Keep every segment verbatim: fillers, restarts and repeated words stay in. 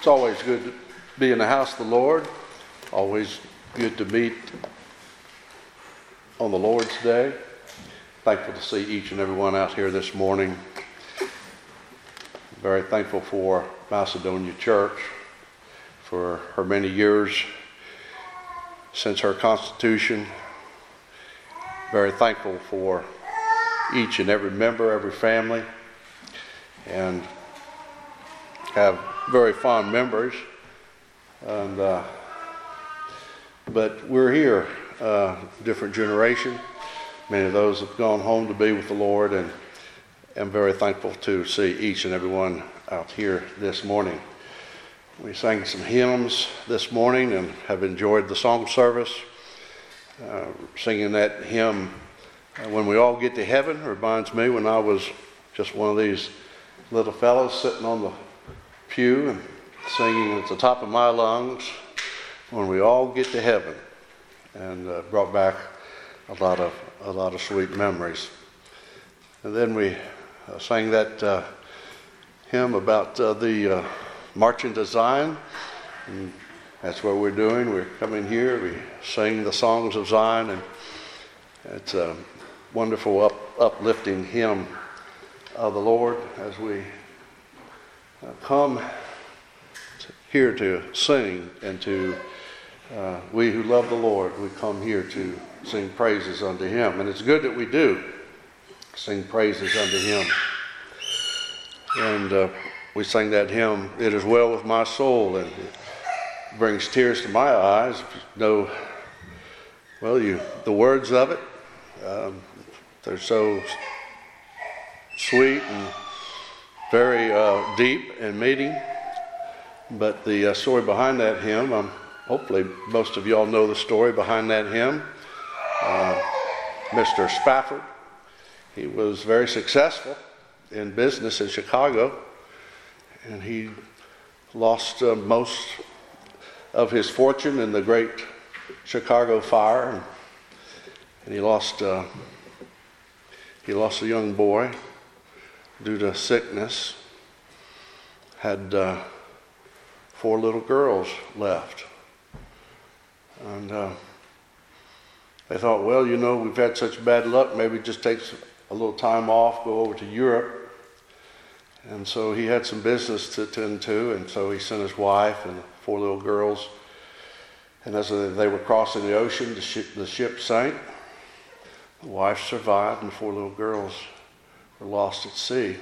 It's always good to be in the house of the Lord. Always good to meet on the Lord's Day. Thankful to see each and every one out here this morning. Very thankful for Macedonia Church for her many years since her constitution. Very thankful for each and every member, every family, and have very fond memories. And uh, but we're here, uh, different generation. Many of those have gone home to be with the Lord, and I'm very thankful to see each and every one out here this morning. We sang some hymns this morning and have enjoyed the song service. Uh, singing that hymn, uh, When We All Get to Heaven, reminds me when I was just one of these little fellows sitting on the pew and singing at the top of my lungs, when we all get to heaven, and uh, brought back a lot of a lot of sweet memories. And then we uh, sang that uh, hymn about uh, the uh, marching to Zion. And that's what we're doing. We're coming here, we sing the songs of Zion, and it's a wonderful up, uplifting hymn of the Lord as we uh, come here to sing, and to uh, we who love the Lord, we come here to sing praises unto Him. And it's good that we do sing praises unto Him. And uh, we sang that hymn, It Is Well With My Soul, and it brings tears to my eyes. If you know, well, you the words of it, um, they're so sweet and very uh, deep and meaty. But the uh, story behind that hymn, um, hopefully most of y'all know the story behind that hymn. Uh, Mister Spafford, he was very successful in business in Chicago, and he lost uh, most of his fortune in the great Chicago fire, and, and he lost uh, he lost a young boy due to sickness. Had uh, four little girls left, and uh, they thought, well, you know, we've had such bad luck, maybe just take a little time off, go over to Europe. And so he had some business to attend to, and so he sent his wife and four little girls. And as they were crossing the ocean, the ship, the ship sank. The wife survived, and the four little girls were lost at sea.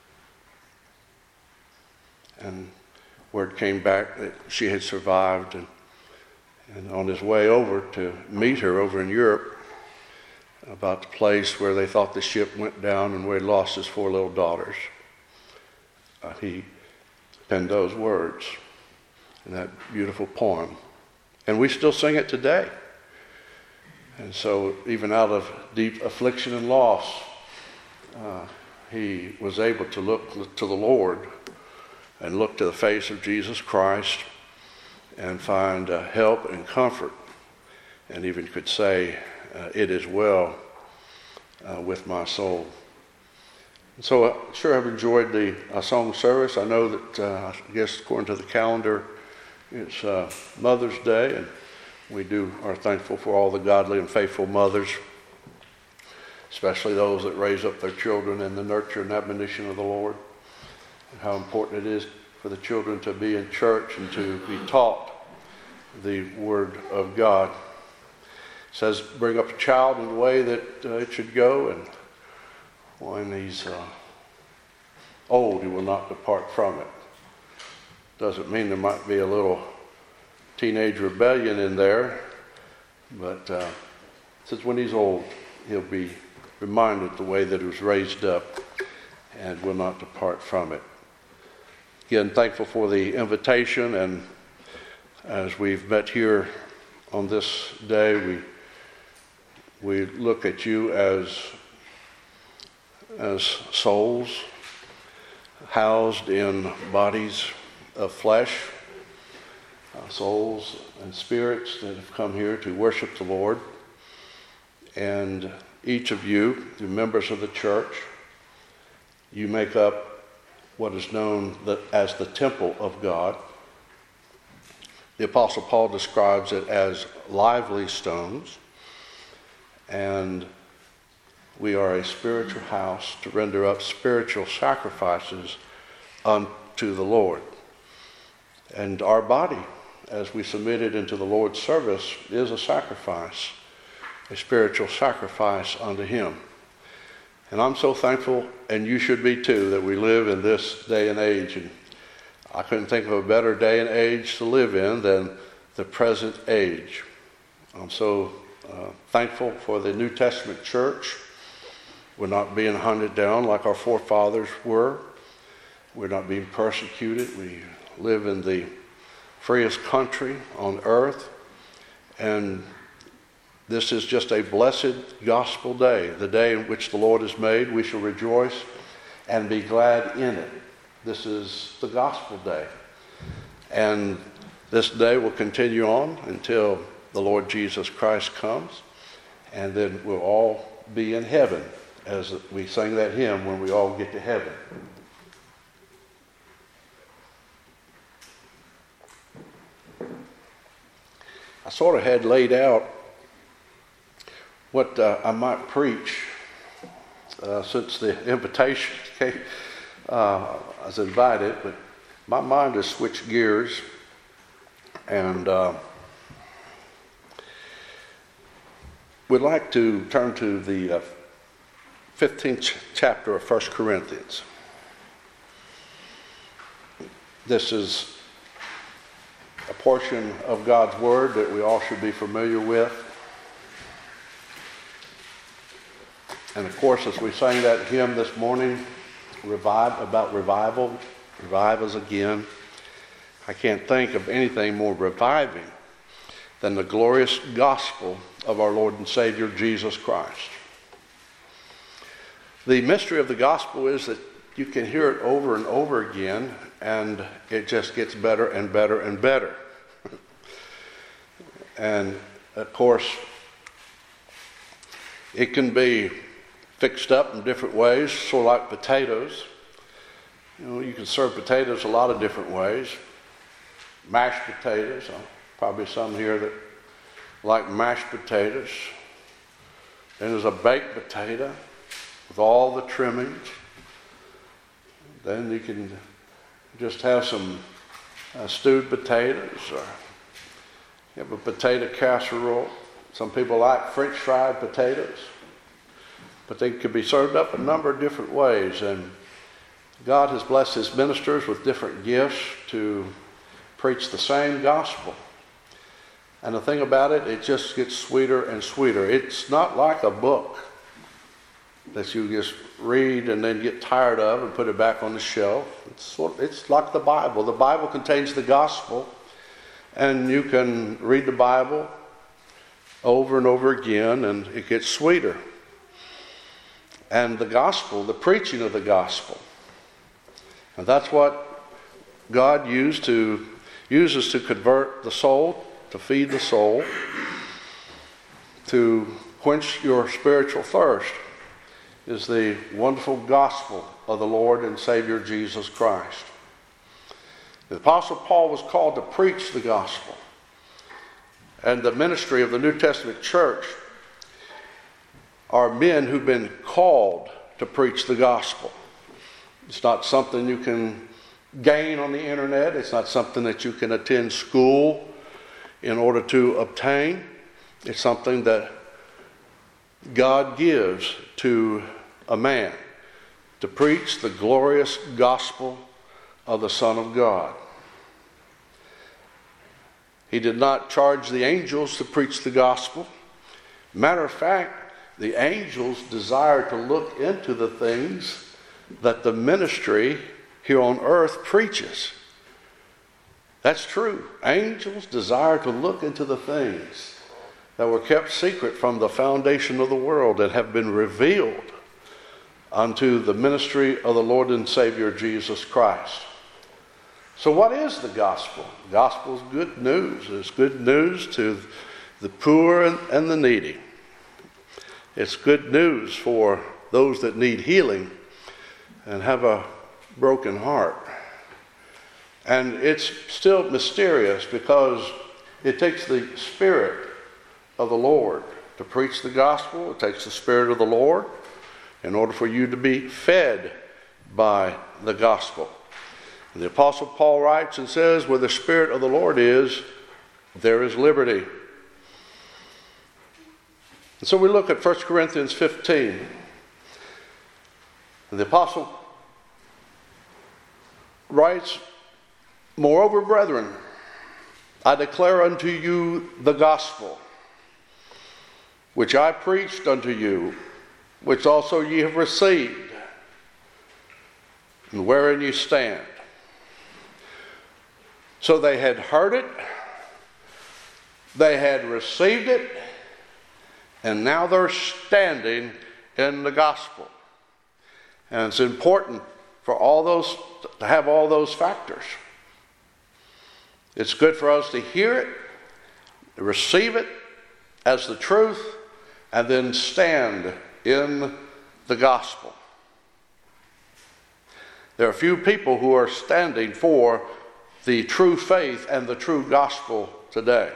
And word came back that she had survived, and, and on his way over to meet her over in Europe, about the place where they thought the ship went down and where he lost his four little daughters, uh, he penned those words in that beautiful poem. And we still sing it today. And so even out of deep affliction and loss, uh, he was able to look to the Lord and look to the face of Jesus Christ and find uh, help and comfort, and even could say, uh, it is well uh, with my soul. And so I uh, sure have enjoyed the uh, song service. I know that, uh, I guess according to the calendar, it's uh, Mother's Day, and we do are thankful for all the godly and faithful mothers, especially those that raise up their children in the nurture and admonition of the Lord, and how important it is for the children to be in church and to be taught the Word of God. It says, bring up a child in the way that uh, it should go, and when he's uh, old, he will not depart from it. Doesn't mean there might be a little teenage rebellion in there, but uh, it says when he's old, he'll be reminded the way that he was raised up and will not depart from it. Again, thankful for the invitation, and as we've met here on this day, we we look at you as as souls housed in bodies of flesh, uh, souls and spirits that have come here to worship the Lord. And each of you, the members of the church, you make up what is known as the temple of God. The Apostle Paul describes it as lively stones, and we are a spiritual house to render up spiritual sacrifices unto the Lord. And our body, as we submit it into the Lord's service, is a sacrifice, a spiritual sacrifice unto Him. And I'm so thankful, and you should be too, that we live in this day and age. And I couldn't think of a better day and age to live in than the present age. I'm so uh, thankful for the New Testament church. We're not being hunted down like our forefathers were. We're not being persecuted. We live in the freest country on earth. And this is just a blessed gospel day, the day in which the Lord has made. We shall rejoice and be glad in it. This is the gospel day. And this day will continue on until the Lord Jesus Christ comes. And then we'll all be in heaven, as we sing that hymn, when we all get to heaven. I sort of had laid out what uh, I might preach uh, since the invitation came. Uh, I was invited, but my mind has switched gears, and uh, we'd like to turn to the uh, fifteenth chapter of First Corinthians. This is a portion of God's Word that we all should be familiar with. And of course, as we sang that hymn this morning, revive about revival, revive us again, I can't think of anything more reviving than the glorious gospel of our Lord and Savior Jesus Christ. The mystery of the gospel is that you can hear it over and over again, and it just gets better and better and better. And of course, it can be fixed up in different ways, sort of like potatoes. You know, you can serve potatoes a lot of different ways. Mashed potatoes, uh, probably some here that like mashed potatoes. Then there's a baked potato with all the trimmings. Then you can just have some uh, stewed potatoes, or you have a potato casserole. Some people like French fried potatoes, but they could be served up a number of different ways. And God has blessed His ministers with different gifts to preach the same gospel. And the thing about it, it just gets sweeter and sweeter. It's not like a book that you just read and then get tired of and put it back on the shelf. It's sort of, it's like the Bible. The Bible contains the gospel, and you can read the Bible over and over again, and it gets sweeter. And the gospel, the preaching of the gospel, and that's what God used to uses to convert the soul, to feed the soul, to quench your spiritual thirst, is the wonderful gospel of the Lord and Savior Jesus Christ. The Apostle Paul was called to preach the gospel. And the ministry of the New Testament church are men who've been called to preach the gospel. It's not something you can gain on the internet. It's not something that you can attend school in order to obtain. It's something that God gives to a man to preach the glorious gospel of the Son of God. He did not charge the angels to preach the gospel. Matter of fact, the angels desire to look into the things that the ministry here on earth preaches. That's true. Angels desire to look into the things that were kept secret from the foundation of the world that have been revealed unto the ministry of the Lord and Savior Jesus Christ. So what is the gospel? The gospel is good news. It's good news to the poor and the needy. It's good news for those that need healing and have a broken heart. And it's still mysterious because it takes the Spirit of the Lord to preach the gospel. It takes the Spirit of the Lord in order for you to be fed by the gospel. And the Apostle Paul writes and says, where the Spirit of the Lord is, there is liberty. And so we look at First Corinthians fifteen. And the Apostle writes, moreover, brethren, I declare unto you the gospel, which I preached unto you, which also ye have received, and wherein ye stand. So they had heard it, they had received it, and now they're standing in the gospel. And it's important for all those to have all those factors. It's good for us to hear it, to receive it as the truth, and then stand in the gospel. There are few people who are standing for the true faith and the true gospel today.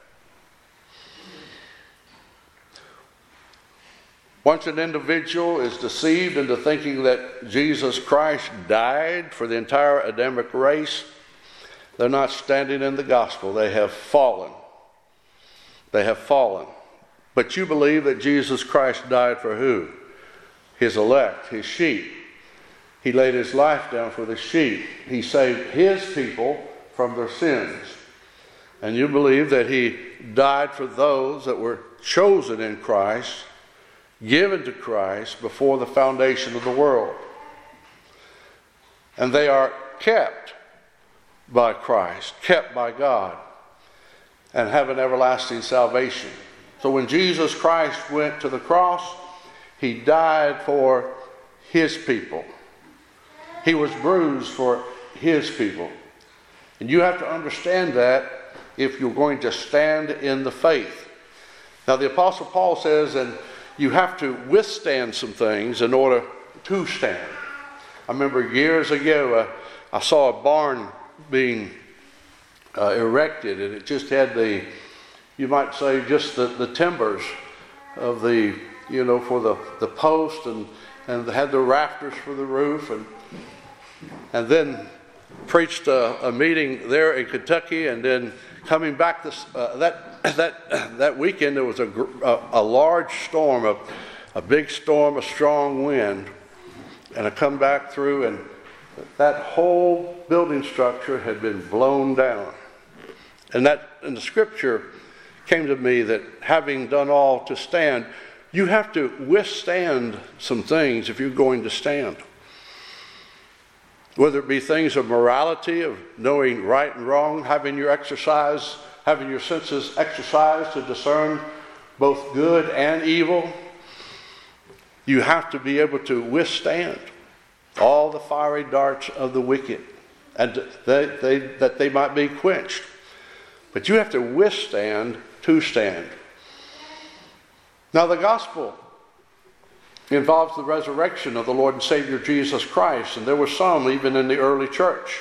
Once an individual is deceived into thinking that Jesus Christ died for the entire Adamic race, they're not standing in the gospel. They have fallen. They have fallen. But you believe that Jesus Christ died for who? His elect, his sheep. He laid his life down for the sheep. He saved his people from their sins. And you believe that he died for those that were chosen in Christ, given to Christ before the foundation of the world. And they are kept by Christ, kept by God, and have an everlasting salvation. So when Jesus Christ went to the cross, he died for his people. He was bruised for his people. And you have to understand that if you're going to stand in the faith. Now the Apostle Paul says, and you have to withstand some things in order to stand. I remember years ago, uh, I saw a barn being uh, erected, and it just had the, you might say, just the, the timbers of the, you know, for the, the post, and, and they had the rafters for the roof, and and then preached a, a meeting there in Kentucky, and then coming back this uh, that that that weekend there was a a, a large storm, a, a big storm, a strong wind, and I come back through, and that whole building structure had been blown down. And that in the scripture came to me that having done all to stand, you have to withstand some things if you're going to stand. Whether it be things of morality, of knowing right and wrong, having your exercise, having your senses exercised to discern both good and evil, you have to be able to withstand all the fiery darts of the wicked, and they, they, that they might be quenched. But you have to withstand to stand. Now the gospel involves the resurrection of the Lord and Savior Jesus Christ, and there were some even in the early church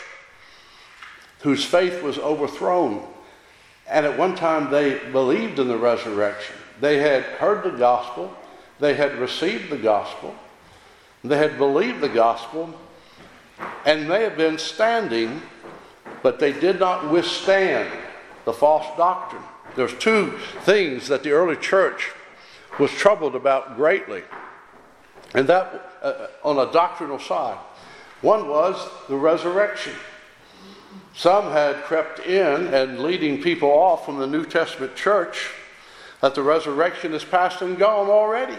whose faith was overthrown, and at one time they believed in the resurrection. They had heard the gospel, they had received the gospel, they had believed the gospel, and they had been standing, but they did not withstand the false doctrine. There's two things that the early church was troubled about greatly, and that uh, on a doctrinal side. One was the resurrection. Some had crept in and leading people off from the New Testament church that the resurrection is past and gone already.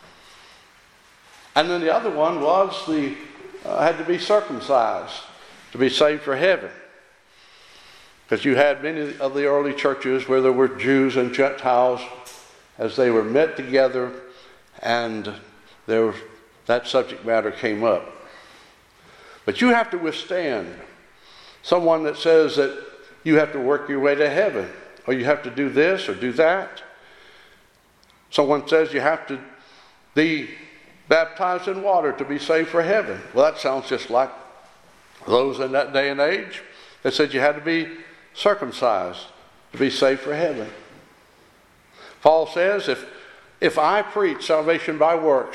And then the other one was the uh, had to be circumcised to be saved for heaven. Because you had many of the early churches where there were Jews and Gentiles as they were met together, and there was, that subject matter came up. But you have to withstand someone that says that you have to work your way to heaven, or you have to do this or do that. Someone says you have to be baptized in water to be saved for heaven. Well, that sounds just like those in that day and age that said you had to be circumcised to be saved for heaven. Paul says, if, if I preach salvation by works,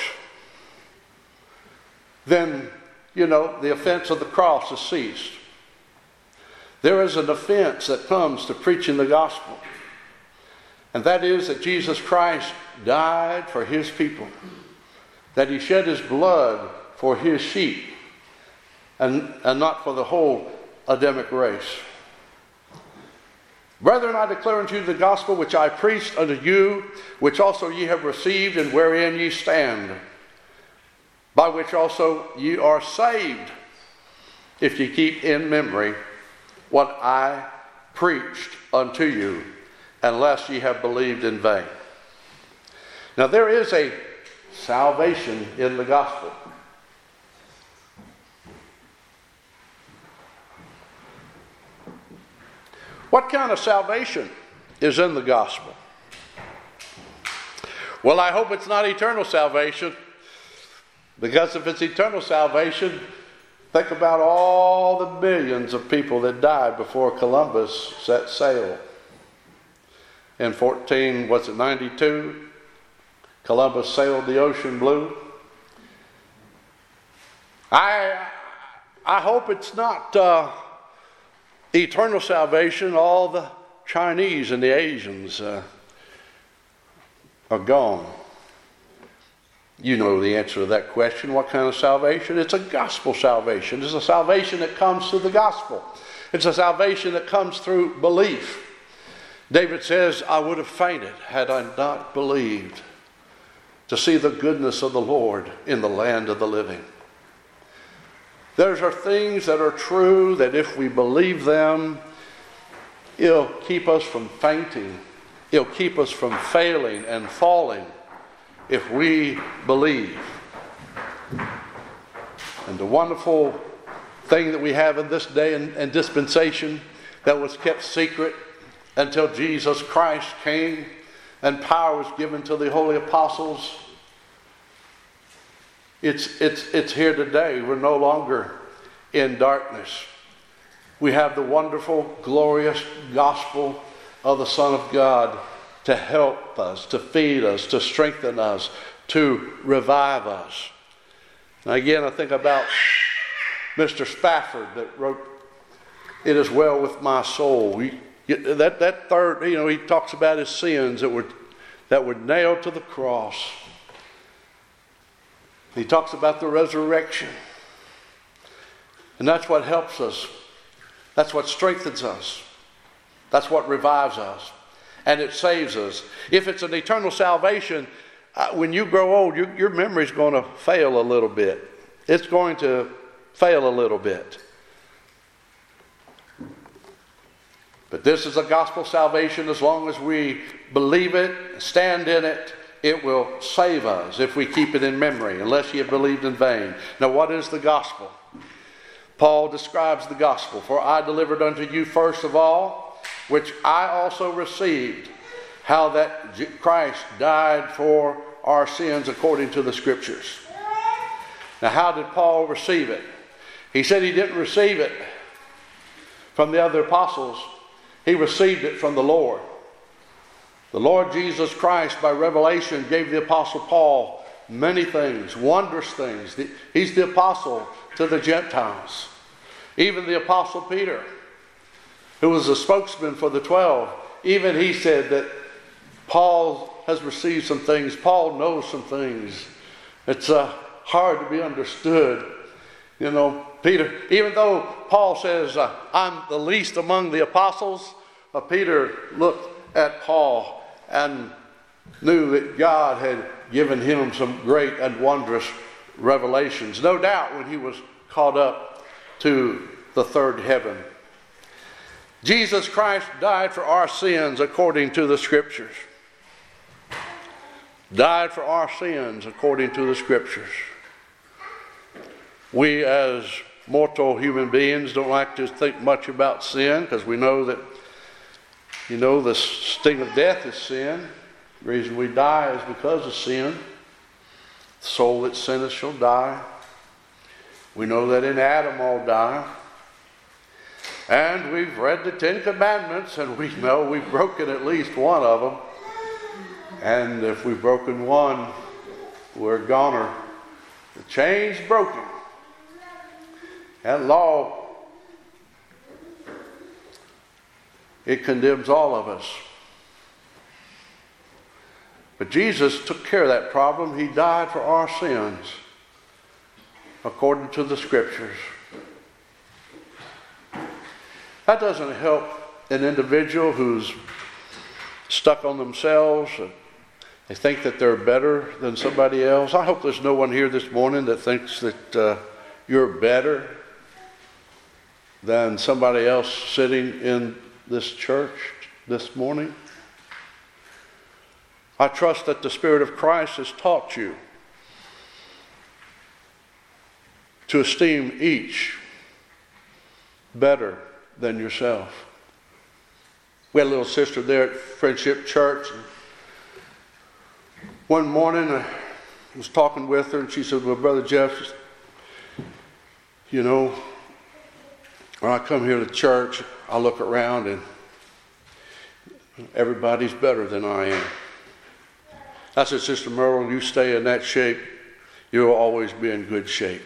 then, you know, the offense of the cross is ceased. There is an offense that comes to preaching the gospel. And that is that Jesus Christ died for his people. That he shed his blood for his sheep. And, and not for the whole Adamic race. Brethren, I declare unto you the gospel which I preached unto you, which also ye have received, and wherein ye stand, by which also ye are saved, if ye keep in memory what I preached unto you, unless ye have believed in vain. Now there is a salvation in the gospel. What kind of salvation is in the gospel? Well, I hope it's not eternal salvation, because if it's eternal salvation, think about all the millions of people that died before Columbus set sail. In fourteen, what's it, ninety-two, Columbus sailed the ocean blue. I, I hope it's not uh, eternal salvation. All the Chinese and the Asians uh, are gone. You know the answer to that question. What kind of salvation? It's a gospel salvation. It's a salvation that comes through the gospel. It's a salvation that comes through belief. David says, I would have fainted had I not believed to see the goodness of the Lord in the land of the living. Those are things that are true, that if we believe them, it'll keep us from fainting. It'll keep us from failing and falling if we believe. And the wonderful thing that we have in this day and, and dispensation that was kept secret until Jesus Christ came and power was given to the holy apostles. It's, it's, it's here today. We're no longer in darkness. We have the wonderful, glorious gospel of the Son of God to help us, to feed us, to strengthen us, to revive us. Now again, I think about Mister Spafford that wrote, It Is Well With My Soul. He, that, that third, you know, he talks about his sins that were, that were nailed to the cross. He talks about the resurrection. And that's what helps us. That's what strengthens us. That's what revives us. And it saves us. If it's an eternal salvation, uh, when you grow old, your, your memory's going to fail a little bit. It's going to fail a little bit. But this is a gospel salvation. As long as we believe it, stand in it, it will save us if we keep it in memory, unless you have believed in vain. Now, what is the gospel? Paul describes the gospel. For I delivered unto you first of all, which I also received, how that Christ died for our sins according to the Scriptures. Now, how did Paul receive it? He said he didn't receive it from the other apostles. He received it from the Lord. The Lord Jesus Christ, by revelation, gave the Apostle Paul many things, wondrous things. He's the apostle to the Gentiles. Even the Apostle Peter, who was a spokesman for the twelve, even he said that Paul has received some things. Paul knows some things. It's uh, hard to be understood. You know, Peter, even though Paul says, uh, I'm the least among the apostles, uh, Peter looked at Paul and knew that God had given him some great and wondrous revelations. No doubt when he was caught up to the third heaven. Jesus Christ died for our sins according to the Scriptures. Died for our sins according to the Scriptures. We as mortal human beings don't like to think much about sin, because we know that, you know, the sting of death is sin. The reason we die is because of sin. The soul that sinneth shall die. We know that in Adam all die. And we've read the Ten Commandments, and we know we've broken at least one of them. And if we've broken one, we're a goner. The chain's broken. That law, it condemns all of us. But Jesus took care of that problem. He died for our sins, according to the Scriptures. That doesn't help an individual who's stuck on themselves. They think that they're better than somebody else. I hope there's no one here this morning that thinks that uh, you're better than somebody else sitting in this church this morning. I trust that the Spirit of Christ has taught you to esteem each better than yourself. We had a little sister there at Friendship Church. And one morning I was talking with her, and she said, well, Brother Jeff, you know, when I come here to church, I look around and everybody's better than I am. I said, Sister Merle, you stay in that shape, you'll always be in good shape.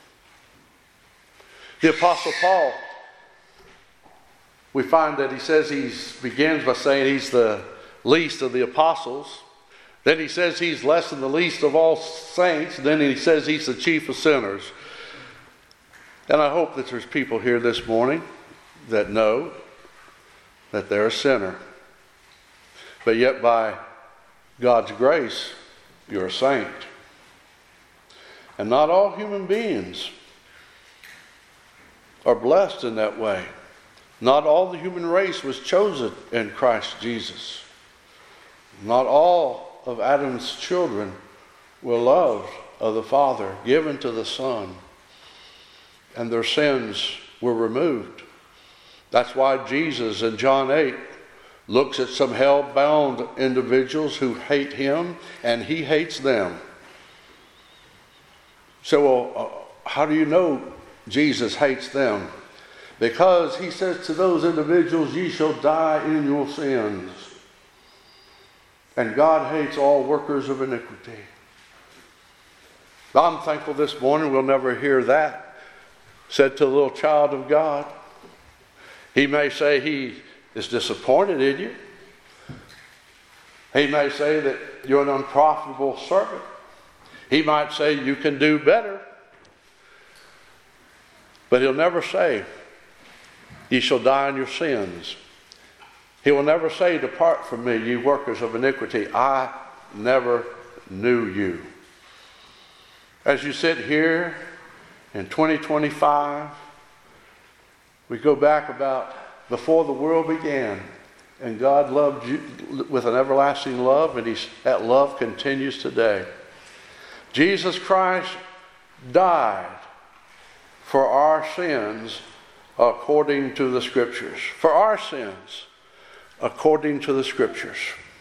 The Apostle Paul, we find that he says he begins by saying he's the least of the apostles. Then he says he's less than the least of all saints. Then he says he's the chief of sinners. And I hope that there's people here this morning that know that they're a sinner. But yet by God's grace, you're a saint. And not all human beings are blessed in that way. Not all the human race was chosen in Christ Jesus. Not all of Adam's children were loved of the Father, given to the Son, and their sins were removed. That's why Jesus in John eight looks at some hell-bound individuals who hate him, and he hates them. So, well, uh, how do you know Jesus hates them? Because he says to those individuals, ye shall die in your sins. And God hates all workers of iniquity. I'm thankful this morning we'll never hear that said to a little child of God. He may say he is disappointed in you. He may say that you're an unprofitable servant. He might say you can do better. But he'll never say, ye shall die in your sins. He will never say, depart from me, ye workers of iniquity. I never knew you. As you sit here in twenty twenty-five, we go back about before the world began, and God loved you with an everlasting love, and he's, that love continues today. Jesus Christ died for our sins according to the Scriptures. For our sins according to the Scriptures.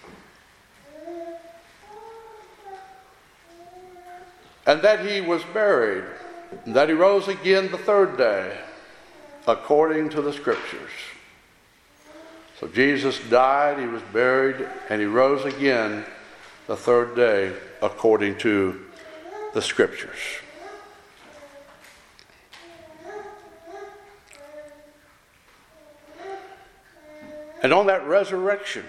And that he was buried, and that he rose again the third day according to the Scriptures. So Jesus died, he was buried, and he rose again the third day according to the Scriptures. And on that resurrection,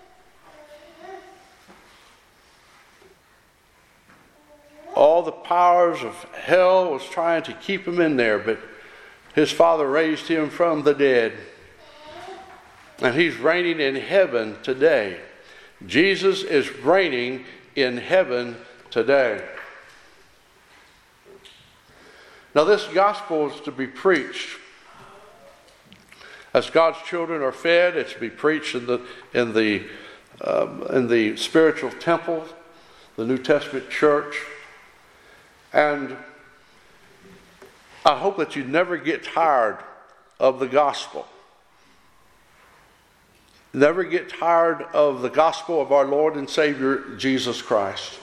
all the powers of hell was trying to keep him in there, but his Father raised him from the dead. And he's reigning in heaven today. Jesus is reigning in heaven today. Now this gospel is to be preached. As God's children are fed, it's to be preached in the in the um, in the spiritual temple, the New Testament church. And I hope that you never get tired of the gospel. Never get tired of the gospel of our Lord and Savior, Jesus Christ.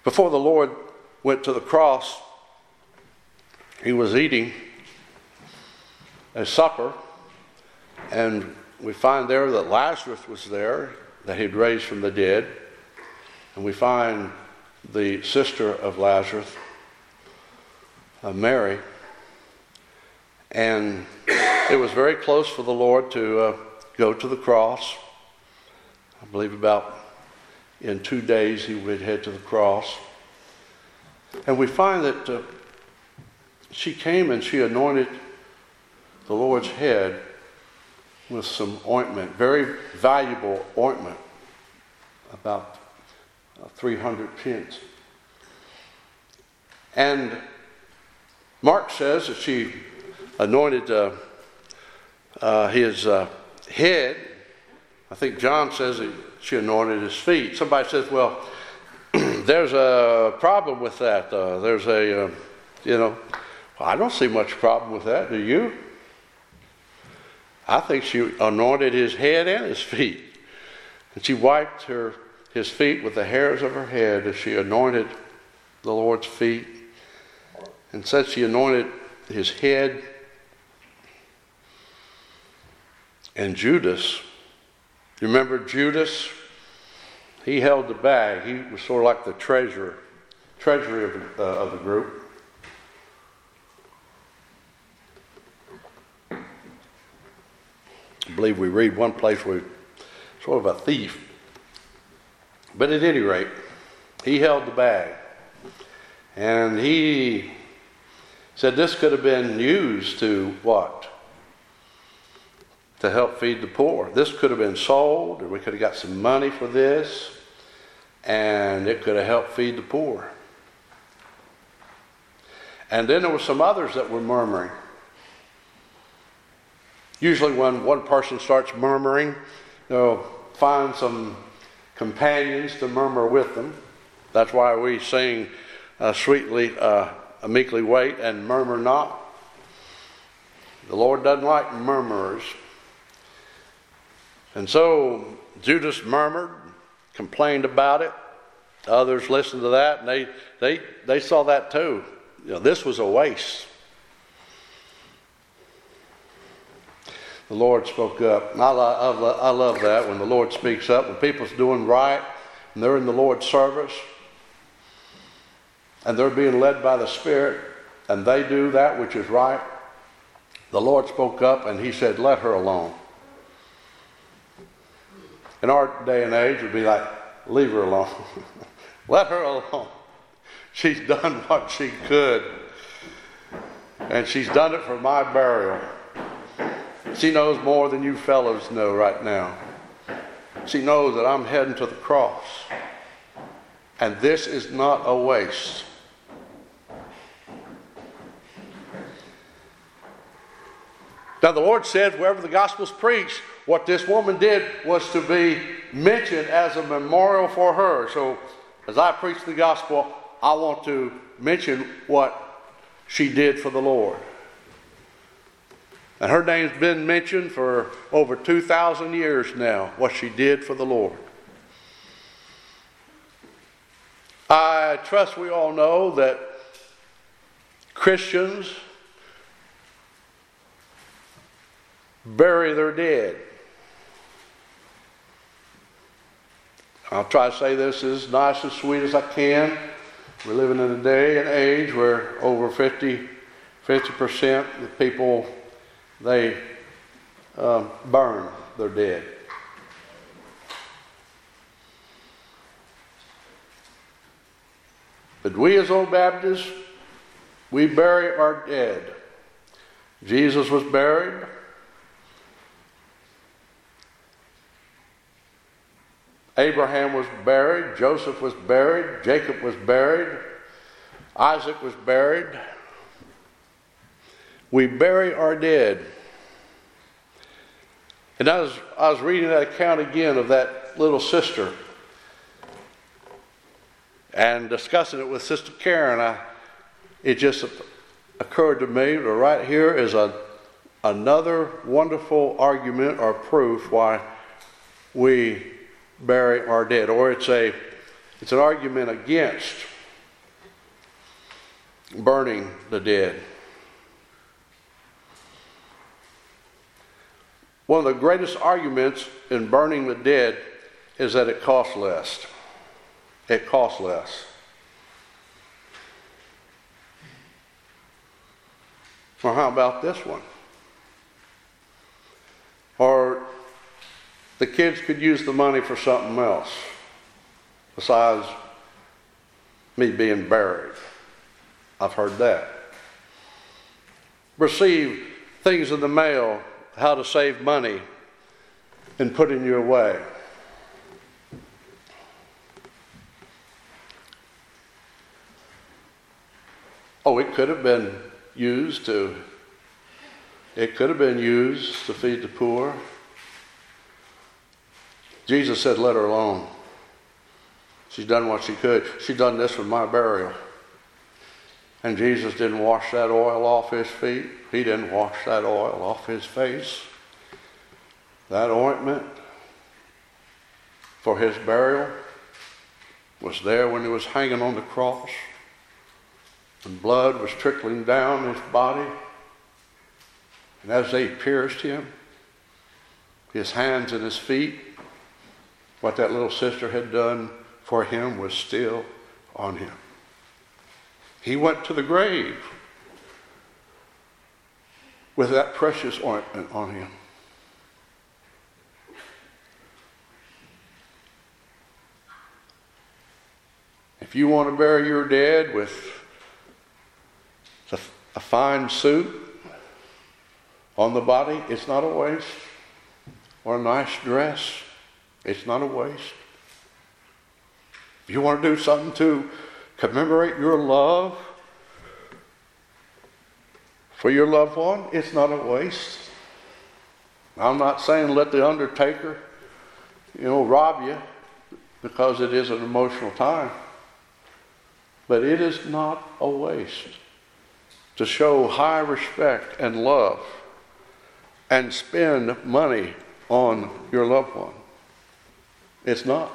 Before the Lord went to the cross, he was eating a supper, and we find there that Lazarus was there, that he'd raised from the dead, and we find the sister of Lazarus, uh, Mary, and it was very close for the Lord to uh, go to the cross. I believe about in two days he would head to the cross. And we find that uh, she came and she anointed the Lord's head with some ointment, very valuable ointment, about uh, three hundred pence. And Mark says that she anointed uh, uh, his uh, head. I think John says that she anointed his feet. Somebody says, well, there's a problem with that. Uh, there's a, uh, you know, well, I don't see much problem with that. Do you? I think she anointed his head and his feet. And she wiped her his feet with the hairs of her head as she anointed the Lord's feet. And said she anointed his head. And Judas, you remember Judas? He held the bag. He was sort of like the treasurer, treasury of, uh, of the group. I believe we read one place where sort of a thief. But at any rate, he held the bag. And he said this could have been used to what? To help feed the poor. This could have been sold, or we could have got some money for this, and it could have helped feed the poor. And then there were some others that were murmuring. Usually when one person starts murmuring, they'll find some companions to murmur with them. That's why we sing uh, sweetly, uh, meekly wait and murmur not. The Lord doesn't like murmurers. And so Judas murmured, complained about it. Others listened to that, and they they, they saw that too. You know, this was a waste. The Lord spoke up. And I, I, I love that when the Lord speaks up. When people's doing right and they're in the Lord's service and they're being led by the Spirit and they do that which is right, the Lord spoke up and he said, let her alone. In our day and age, it would be like, leave her alone. Let her alone. She's done what she could. And she's done it for my burial. She knows more than you fellows know right now. She knows that I'm heading to the cross. And this is not a waste. Now the Lord said, wherever the gospel's preached, what this woman did was to be mentioned as a memorial for her. So as I preach the gospel, I want to mention what she did for the Lord. And her name's been mentioned for over two thousand years now, what she did for the Lord. I trust we all know that Christians bury their dead. I'll try to say this as nice and sweet as I can. We're living in a day and age where over fifty percent of people, they uh, burn their dead. But we as Old Baptists, we bury our dead. Jesus was buried. Abraham was buried. Joseph was buried. Jacob was buried. Isaac was buried. We bury our dead. And I was, I was reading that account again of that little sister and discussing it with Sister Karen. I, it just occurred to me that right here is a, another wonderful argument or proof why we bury our dead. Or it's a it's an argument against burning the dead. One of the greatest arguments in burning the dead is that it costs less. It costs less. Or how about this one? Or the kids could use the money for something else besides me being buried. I've heard that. Receive things in the mail, how to save money and putting you away. Oh, it could have been used to, it could have been used to feed the poor. Jesus said, let her alone. She's done what she could. She's done this with my burial. And Jesus didn't wash that oil off his feet. He didn't wash that oil off his face. That ointment for his burial was there when he was hanging on the cross. And blood was trickling down his body. And as they pierced him, his hands and his feet, what that little sister had done for him was still on him. He went to the grave with that precious ointment on him. If you want to bury your dead with a fine suit on the body, it's not a waste. Or a nice dress, it's not a waste. If you want to do something to commemorate your love for your loved one, it's not a waste. I'm not saying let the undertaker, you know, rob you, because it is an emotional time. But it is not a waste to show high respect and love and spend money on your loved one. It's not.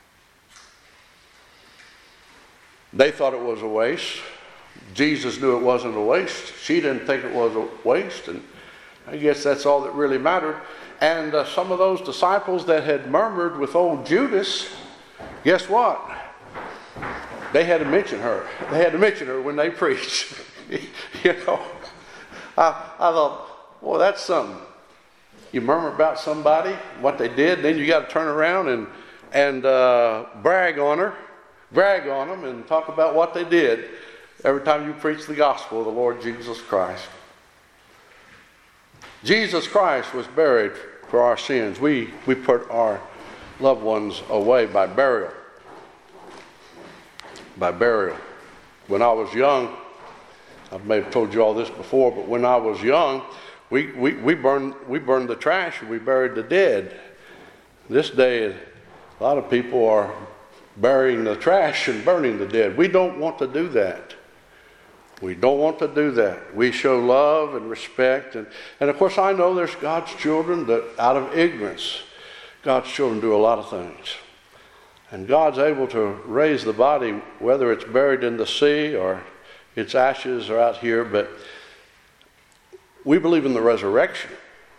They thought it was a waste. Jesus knew it wasn't a waste. She didn't think it was a waste, and I guess that's all that really mattered. And uh, some of those disciples that had murmured with old Judas, guess what? They had to mention her. They had to mention her when they preached. You know, I, I thought, well, that's something. You murmur about somebody, what they did, then you got to turn around and and uh, brag on her, brag on them, and talk about what they did every time you preach the gospel of the Lord Jesus Christ. Jesus Christ was buried for our sins. We we put our loved ones away by burial. By burial. When I was young, I may have told you all this before, but when I was young, we, we, we burned we burned the trash and we buried the dead. This day, a lot of people are burying the trash and burning the dead. We don't want to do that. We don't want to do that. We show love and respect. And, and of course, I know there's God's children that out of ignorance, God's children do a lot of things. And God's able to raise the body, whether it's buried in the sea or its ashes are out here, but we believe in the resurrection.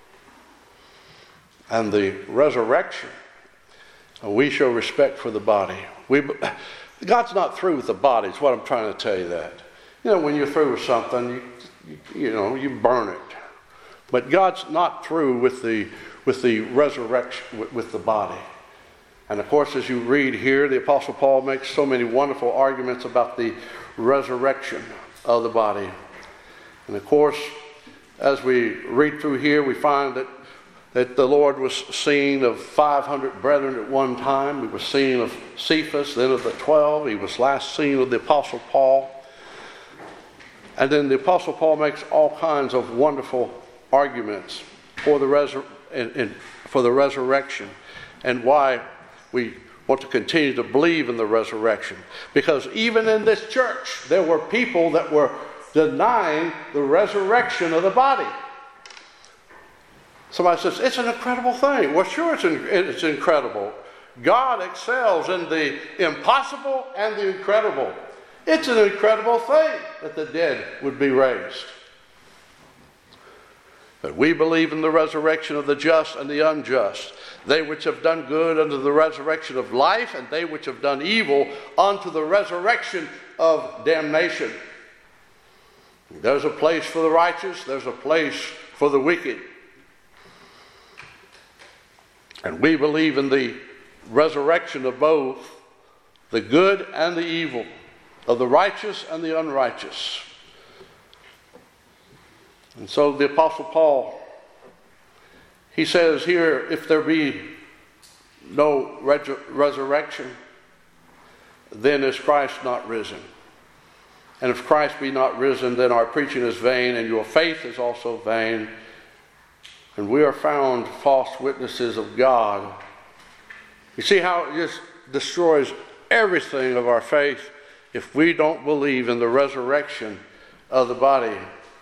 And the resurrection, we show respect for the body. We, God's not through with the body, is what I'm trying to tell you that. You know, when you're through with something, you, you, you know, you burn it. But God's not through with the with the resurrection, with, with the body. And of course, as you read here, the Apostle Paul makes so many wonderful arguments about the resurrection of the body. And of course, as we read through here, we find that, that the Lord was seen of five hundred brethren at one time. He was seen of Cephas, then of the twelve. He was last seen of the Apostle Paul. And then the Apostle Paul makes all kinds of wonderful arguments for the, resur- and, and for the resurrection and why we want to continue to believe in the resurrection. Because even in this church, there were people that were denying the resurrection of the body. Somebody says, it's an incredible thing. Well, sure, it's, in, it's incredible. God excels in the impossible and the incredible. It's an incredible thing that the dead would be raised. But we believe in the resurrection of the just and the unjust. They which have done good unto the resurrection of life, and they which have done evil unto the resurrection of damnation. There's a place for the righteous, there's a place for the wicked. And we believe in the resurrection of both the good and the evil, of the righteous and the unrighteous. And so the Apostle Paul, he says here, if there be no res- resurrection, then is Christ not risen? And if Christ be not risen, then our preaching is vain, and your faith is also vain. And we are found false witnesses of God. You see how it just destroys everything of our faith if we don't believe in the resurrection of the body.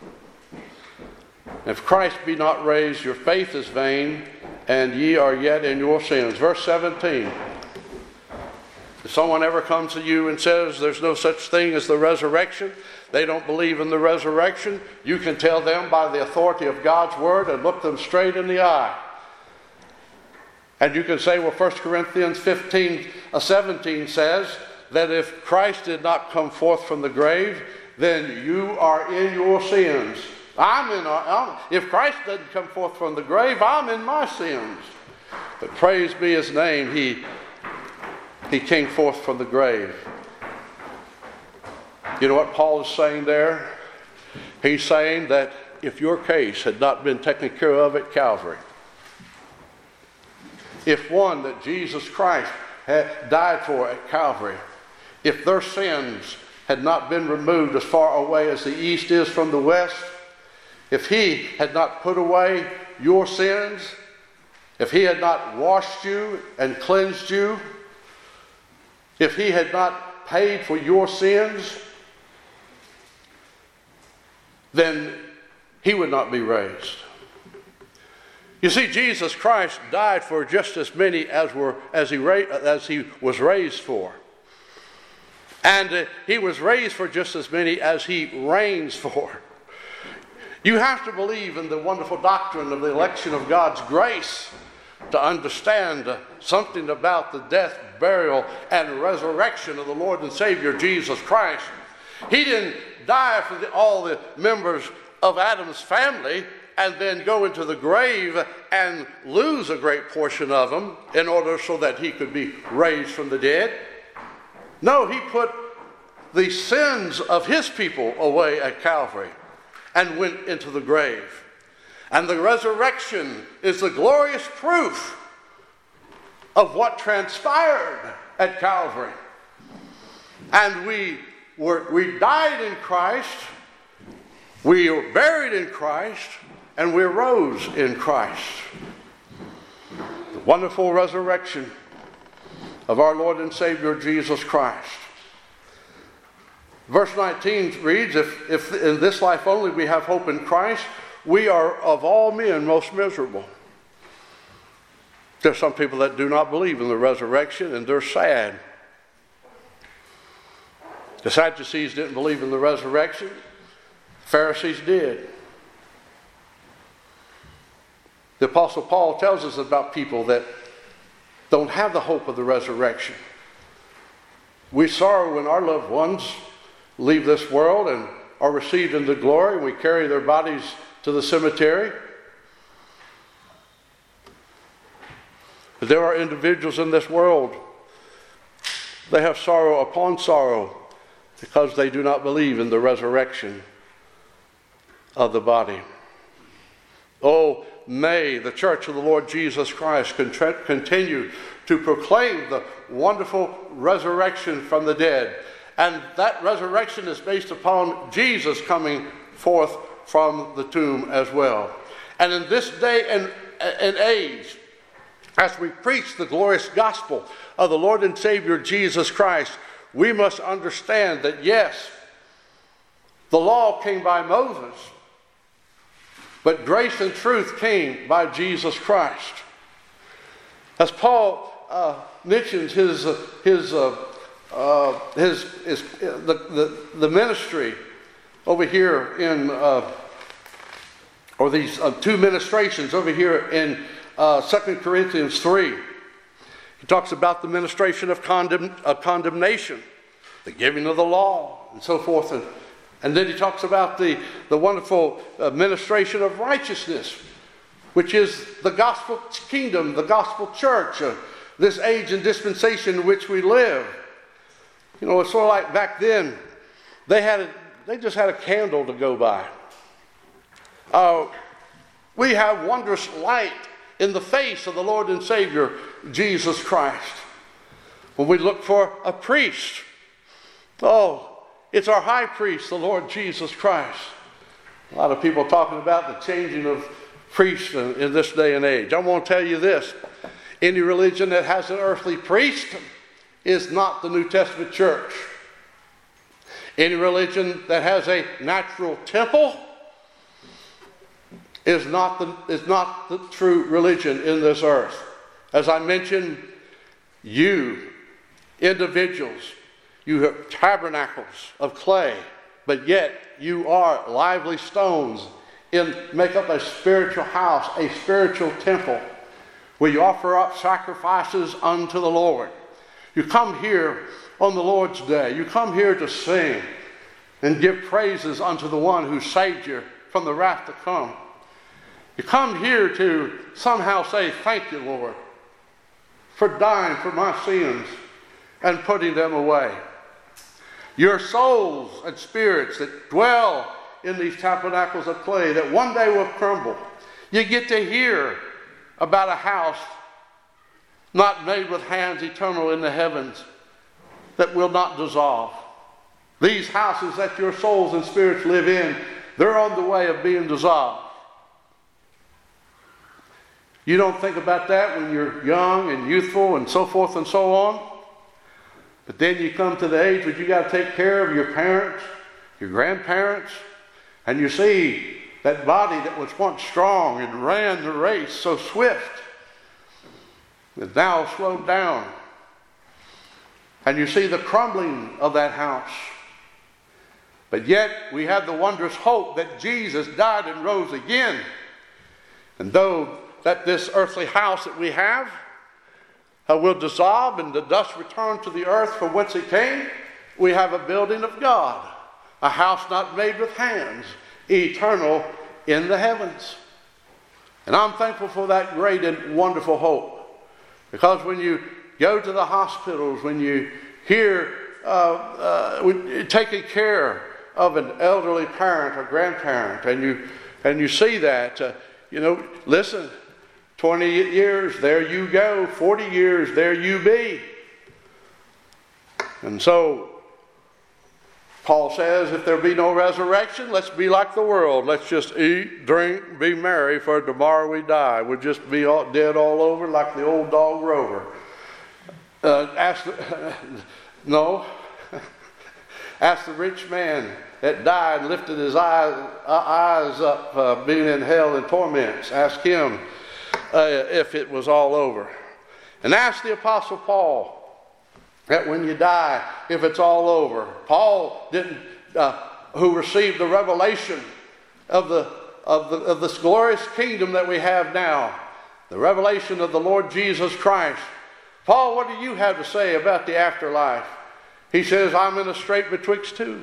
If Christ be not raised, your faith is vain, and ye are yet in your sins. Verse seventeen. If someone ever comes to you and says there's no such thing as the resurrection, they don't believe in the resurrection, you can tell them by the authority of God's word and look them straight in the eye. And you can say, well, First Corinthians fifteen, seventeen says that if Christ did not come forth from the grave, then you are in your sins. I'm in. I'm, if Christ doesn't come forth from the grave, I'm in my sins. But praise be His name, He He came forth from the grave. You know what Paul is saying there? He's saying that if your case had not been taken care of at Calvary, if one that Jesus Christ had died for at Calvary, if their sins had not been removed as far away as the east is from the west, if He had not put away your sins, if He had not washed you and cleansed you, if He had not paid for your sins, then He would not be raised. You see, Jesus Christ died for just as many as were as he ra- as he was raised for. And uh, He was raised for just as many as He reigns for. You have to believe in the wonderful doctrine of the election of God's grace to understand uh, something about the death, burial, and resurrection of the Lord and Savior Jesus Christ. He didn't die for the, all the members of Adam's family and then go into the grave and lose a great portion of them in order so that He could be raised from the dead. No, He put the sins of His people away at Calvary and went into the grave. And the resurrection is the glorious proof of what transpired at Calvary. And we were we died in Christ, we were buried in Christ, and we rose in Christ. The wonderful resurrection of our Lord and Savior Jesus Christ. Verse nineteen reads, if, if in this life only we have hope in Christ, we are of all men most miserable. There's some people that do not believe in the resurrection, and they're sad. The Sadducees didn't believe in the resurrection. The Pharisees did. The Apostle Paul tells us about people that don't have the hope of the resurrection. We sorrow when our loved ones leave this world and are received into glory, and we carry their bodies to the cemetery. But there are individuals in this world, they have sorrow upon sorrow because they do not believe in the resurrection of the body. Oh, may the church of the Lord Jesus Christ continue to proclaim the wonderful resurrection from the dead. And that resurrection is based upon Jesus coming forth from the tomb as well. And in this day and, and age, as we preach the glorious gospel of the Lord and Savior Jesus Christ, we must understand that yes, the law came by Moses, but grace and truth came by Jesus Christ. As Paul uh, mentions his, uh, his uh, uh, his, his the, the, the ministry over here in, uh, or these uh, two ministrations over here in uh, Second Corinthians three. He talks about the ministration of, condemn, of condemnation, the giving of the law, and so forth. And, and then he talks about the, the wonderful administration of righteousness, which is the gospel kingdom, the gospel church, uh, this age and dispensation in which we live. You know, it's sort of like back then, they had a, they just had a candle to go by. Uh, we have wondrous light in the face of the Lord and Savior, Jesus Christ. When we look for a priest, oh, it's our high priest, the Lord Jesus Christ. A lot of people talking about the changing of priests in, in this day and age. I want to tell you this. Any religion that has an earthly priest is not the New Testament church. Any religion that has a natural temple is not the, is not the true religion in this earth. As I mentioned, you, individuals, you have tabernacles of clay, but yet you are lively stones and make up a spiritual house, a spiritual temple, where you offer up sacrifices unto the Lord. You come here on the Lord's day. You come here to sing and give praises unto the one who saved you from the wrath to come. You come here to somehow say, thank you, Lord, for dying for my sins and putting them away. Your souls and spirits that dwell in these tabernacles of clay that one day will crumble. You get to hear about a house not made with hands, eternal in the heavens, that will not dissolve. These houses that your souls and spirits live in, they're on the way of being dissolved. You don't think about that when you're young and youthful and so forth and so on. But then you come to the age where you got to take care of your parents, your grandparents, and you see that body that was once strong and ran the race so swift is now slowed down. And you see the crumbling of that house. But yet we have the wondrous hope that Jesus died and rose again. And though that this earthly house that we have uh, will dissolve and the dust return to the earth from whence it came, we have a building of God, a house not made with hands, eternal in the heavens. And I'm thankful for that great and wonderful hope. Because when you go to the hospitals, when you hear uh, uh, when taking care of an elderly parent or grandparent, and you and you see that, uh, you know, listen, twenty years, there you go. forty years, there you be. And so, Paul says, if there be no resurrection, let's be like the world. Let's just eat, drink, be merry, for tomorrow we die. We'll just be all, dead all over like the old dog Rover. Uh, ask the, no. Ask the rich man that died and lifted his eyes, uh, eyes up, uh, being in hell and torments. Ask him uh, if it was all over. And ask the Apostle Paul that when you die, if it's all over. Paul didn't, uh, who received the revelation of the of the of this glorious kingdom that we have now, the revelation of the Lord Jesus Christ. Paul, what do you have to say about the afterlife? He says, I'm in a strait betwixt two.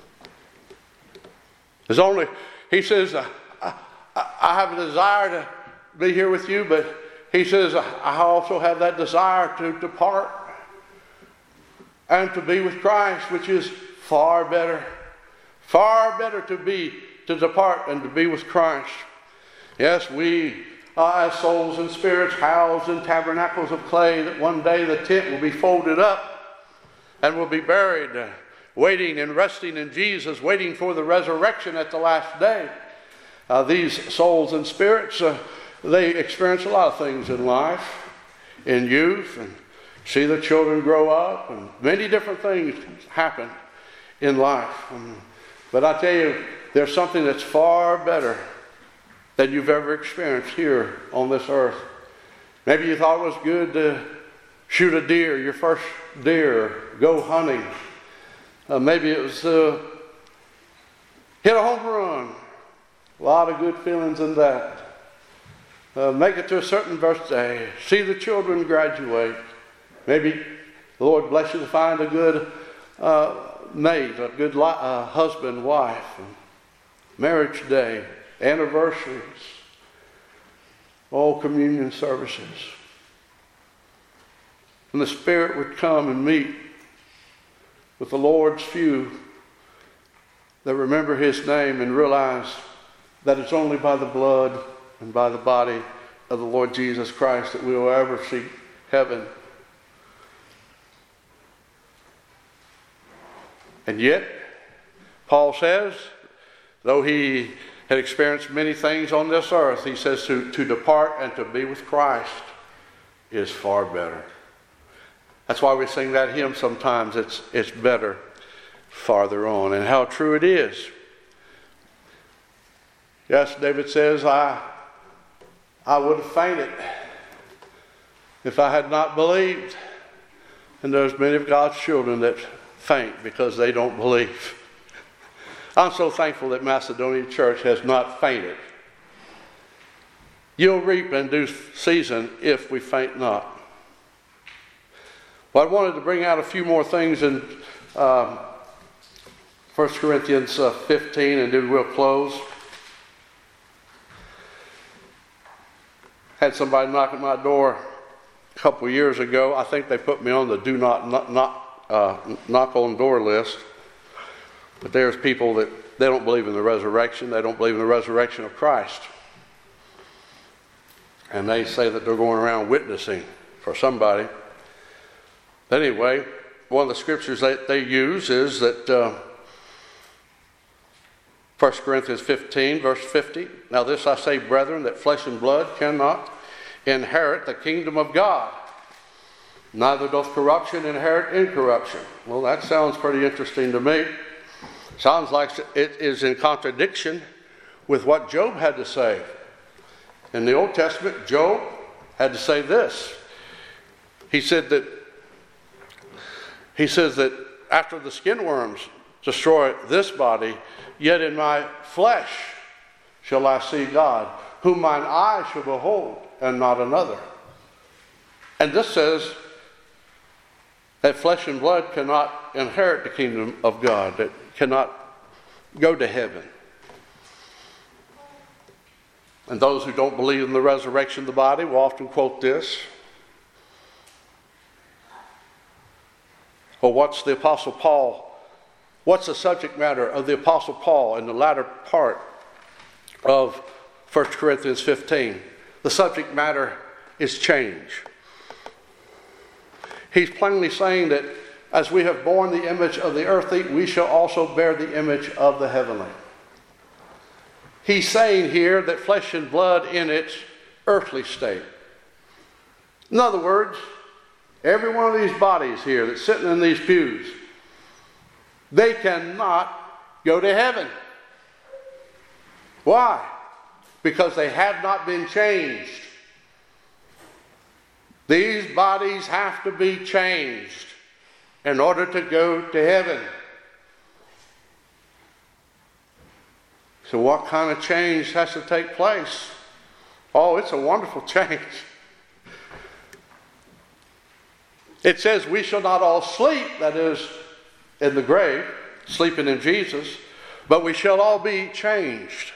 There's only, he says, I, I, I have a desire to be here with you, but he says, I also have that desire to depart and to be with Christ, which is far better. Far better to be, to depart and to be with Christ. Yes, we uh, as souls and spirits housed in tabernacles of clay, that one day the tent will be folded up and will be buried, uh, waiting and resting in Jesus, waiting for the resurrection at the last day. Uh, these souls and spirits, uh, they experience a lot of things in life, in youth, and see the children grow up, and many different things happen in life. Um, but I tell you, there's something that's far better than you've ever experienced here on this earth. Maybe you thought it was good to shoot a deer, your first deer, go hunting. Uh, maybe it was uh, hit a home run. A lot of good feelings in that. Uh, make it to a certain birthday. See the children graduate. Maybe the Lord bless you to find a good uh, mate, a good li- uh, husband, wife. Marriage day, anniversaries, all communion services. And the Spirit would come and meet with the Lord's few that remember His name and realize that it's only by the blood and by the body of the Lord Jesus Christ that we will ever see heaven. And yet, Paul says, though he had experienced many things on this earth, he says to, to depart and to be with Christ is far better. That's why we sing that hymn sometimes. It's, it's better farther on. And how true it is. Yes, David says, I, I would have fainted if I had not believed. And there's many of God's children that faint because they don't believe. I'm so thankful that Macedonia Church has not fainted. You'll reap in due season if we faint not. Well, I wanted to bring out a few more things in um, First Corinthians uh, fifteen, and then we'll close. Had somebody knock at my door a couple years ago. I think they put me on the do not not, not uh, knock on door list. But there's people that they don't believe in the resurrection. They don't believe in the resurrection of Christ. And they say that they're going around witnessing for somebody. But anyway, one of the scriptures that they use is that uh, First Corinthians fifteen, verse fifty. Now this I say, brethren, that flesh and blood cannot inherit the kingdom of God. Neither doth corruption inherit incorruption. Well, that sounds pretty interesting to me. Sounds like it is in contradiction with what Job had to say. In the Old Testament, Job had to say this. He said that he says that after the skin worms destroy this body, yet in my flesh shall I see God, whom mine eye shall behold, and not another. And this says that flesh and blood cannot inherit the kingdom of God, that cannot go to heaven. And those who don't believe in the resurrection of the body will often quote this. Well, what's the Apostle Paul, what's the subject matter of the Apostle Paul in the latter part of First Corinthians fifteen? The subject matter is change. He's plainly saying that as we have borne the image of the earthly, we shall also bear the image of the heavenly. He's saying here that flesh and blood in its earthly state. In other words, every one of these bodies here that's sitting in these pews, they cannot go to heaven. Why? Because they have not been changed. These bodies have to be changed in order to go to heaven. So what kind of change has to take place? Oh, it's a wonderful change. It says we shall not all sleep, that is, in the grave, sleeping in Jesus, but we shall all be changed.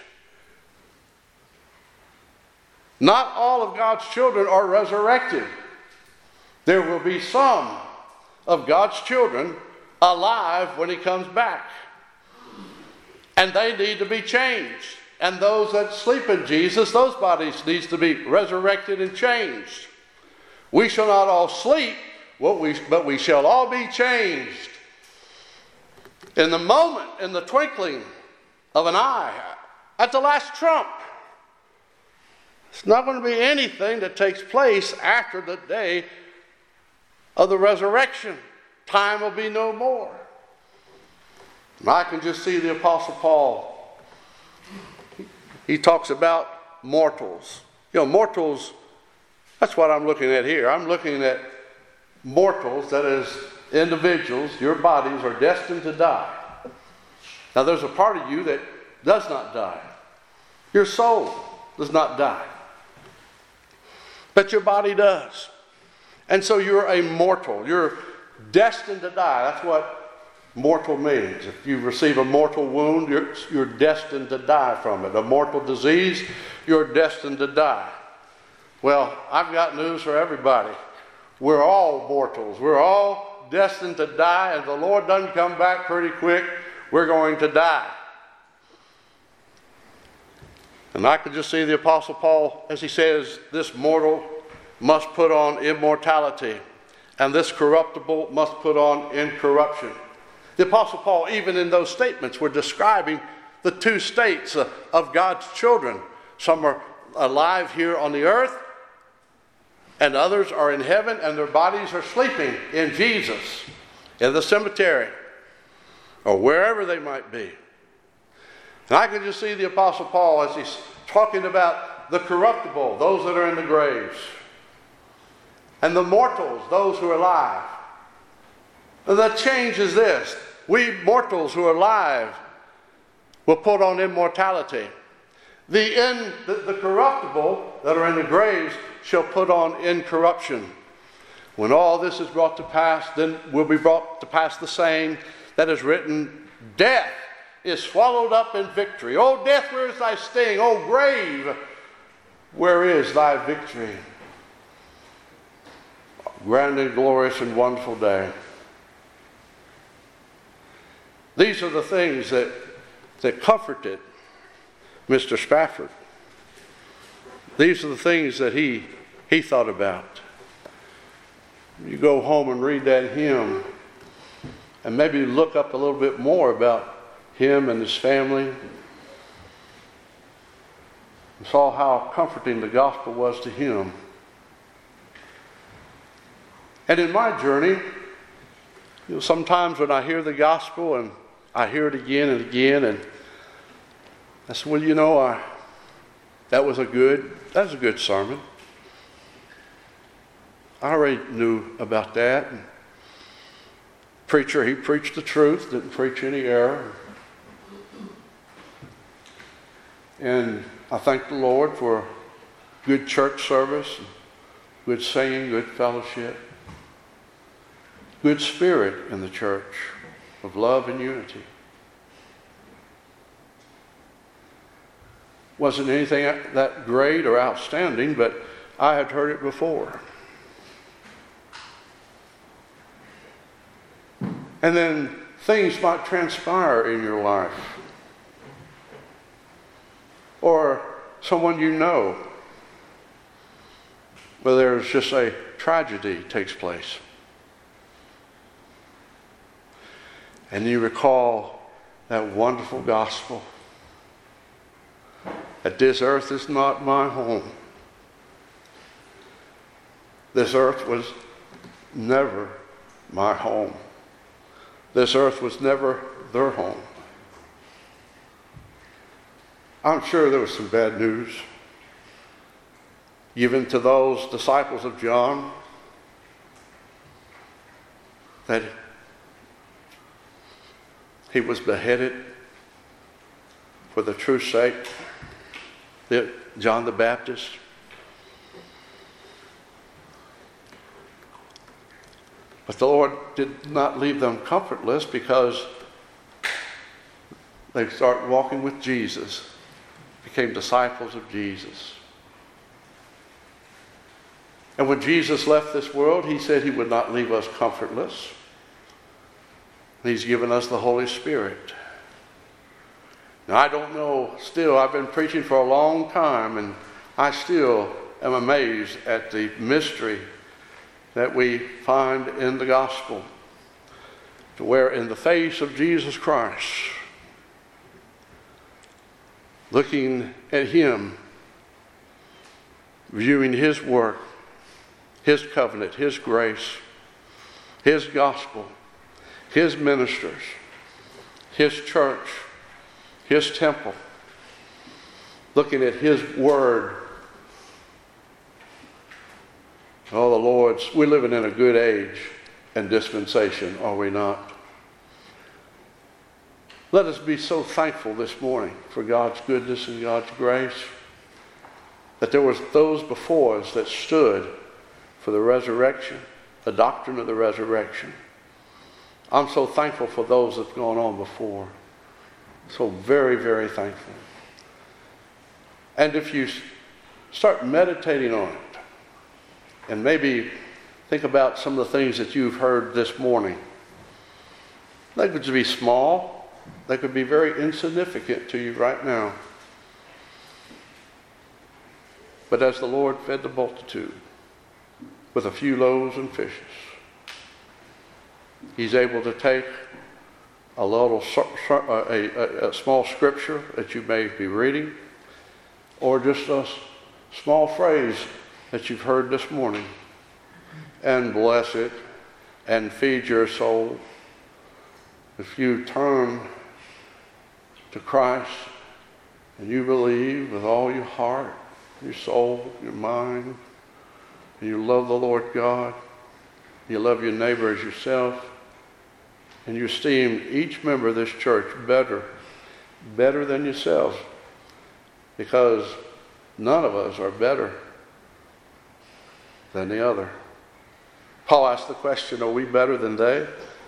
Not all of God's children are resurrected. There will be some of God's children alive when He comes back. And they need to be changed. And those that sleep in Jesus, those bodies need to be resurrected and changed. We shall not all sleep, but we shall all be changed. In the moment, in the twinkling of an eye, at the last trump. It's not going to be anything that takes place after the day of the resurrection. Time will be no more. And I can just see the Apostle Paul. He talks about mortals. You know, mortals, that's what I'm looking at here. I'm looking at mortals, that is, individuals, your bodies are destined to die. Now there's a part of you that does not die. Your soul does not die. But your body does. And so you're a mortal. You're destined to die. That's what mortal means. If you receive a mortal wound, you're, you're destined to die from it. A mortal disease, you're destined to die. Well, I've got news for everybody. We're all mortals. We're all destined to die. And the Lord doesn't come back pretty quick. We're going to die. And I could just see the Apostle Paul as he says, this mortal must put on immortality, and this corruptible must put on incorruption. The Apostle Paul, even in those statements, were describing the two states of God's children. Some are alive here on the earth, and others are in heaven, and their bodies are sleeping in Jesus, in the cemetery, or wherever they might be. And I can just see the Apostle Paul as he's talking about the corruptible, those that are in the graves, and the mortals, those who are alive. And the change is this. We mortals who are alive will put on immortality. The, in, the, the corruptible that are in the graves shall put on incorruption. When all this is brought to pass, then will be brought to pass the saying that is written, death is swallowed up in victory. O death, where is thy sting? O grave, where is thy victory? Grand and glorious and wonderful day. These are the things that, that comforted Mister Spafford. These are the things that he, he thought about. You go home and read that hymn and maybe look up a little bit more about him and his family. And saw how comforting the gospel was to him. And in my journey, you know, sometimes when I hear the gospel and I hear it again and again, and I said, well, you know, I, that was a good, that was a good sermon. I already knew about that. And preacher, he preached the truth, didn't preach any error. And I thank the Lord for good church service, good singing, good fellowship, good spirit in the church of love and unity. Wasn't anything that great or outstanding, but I had heard it before. And then things might transpire in your life. Or someone you know, where there's just a tragedy takes place. And you recall that wonderful gospel that this earth is not my home. This earth was never my home. This earth was never their home. I'm sure there was some bad news given to those disciples of John that he was beheaded for the truth's sake, John the Baptist. But the Lord did not leave them comfortless, because they started walking with Jesus, became disciples of Jesus. And when Jesus left this world, he said he would not leave us comfortless. He's given us the Holy Spirit. Now, I don't know, still, I've been preaching for a long time, and I still am amazed at the mystery that we find in the gospel, to where in the face of Jesus Christ, looking at him, viewing his work, his covenant, his grace, his gospel, his ministers, his church, his temple, looking at his word, Oh, the Lord's, we're living in a good age and dispensation, are we not? Let us be so thankful this morning for God's goodness and God's grace, that there was those before us that stood for the resurrection, the doctrine of the resurrection. I'm so thankful for those that have gone on before. So very, very thankful. And if you start meditating on it, and maybe think about some of the things that you've heard this morning, they could be small, they could be very insignificant to you right now. But as the Lord fed the multitude with a few loaves and fishes, He's able to take a little, a, a, a small scripture that you may be reading, or just a small phrase that you've heard this morning, and bless it and feed your soul. If you turn to Christ and you believe with all your heart, your soul, your mind, and you love the Lord God, you love your neighbor as yourself, and you esteem each member of this church better, better than yourselves, because none of us are better than the other. Paul asked the question, are we better than they?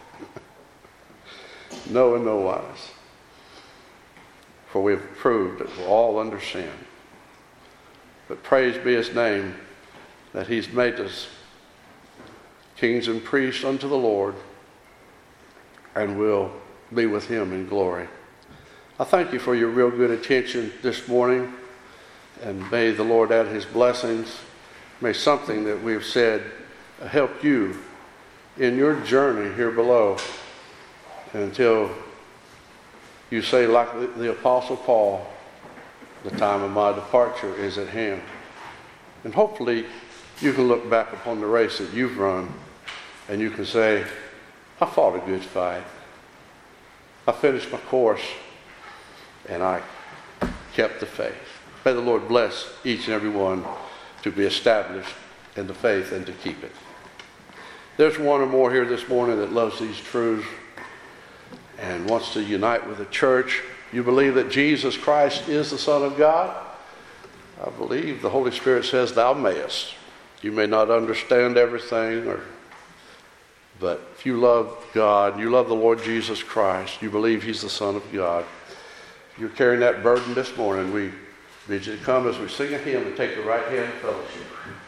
No, in no wise. For we have proved that we're all under sin. But praise be His name that He's made us kings and priests unto the Lord, and will be with Him in glory. I thank you for your real good attention this morning, and may the Lord add His blessings. May something that we've said help you in your journey here below until you say, like the, the Apostle Paul, the time of my departure is at hand. And hopefully you can look back upon the race that you've run and you can say, I fought a good fight. I finished my course and I kept the faith. May the Lord bless each and every one to be established in the faith and to keep it. There's one or more here this morning that loves these truths and wants to unite with the church. You believe that Jesus Christ is the Son of God? I believe the Holy Spirit says thou mayest. You may not understand everything, or, but if you love God, you love the Lord Jesus Christ, you believe He's the Son of God, you're carrying that burden this morning, we bid you to come as we sing a hymn and take the right hand of fellowship.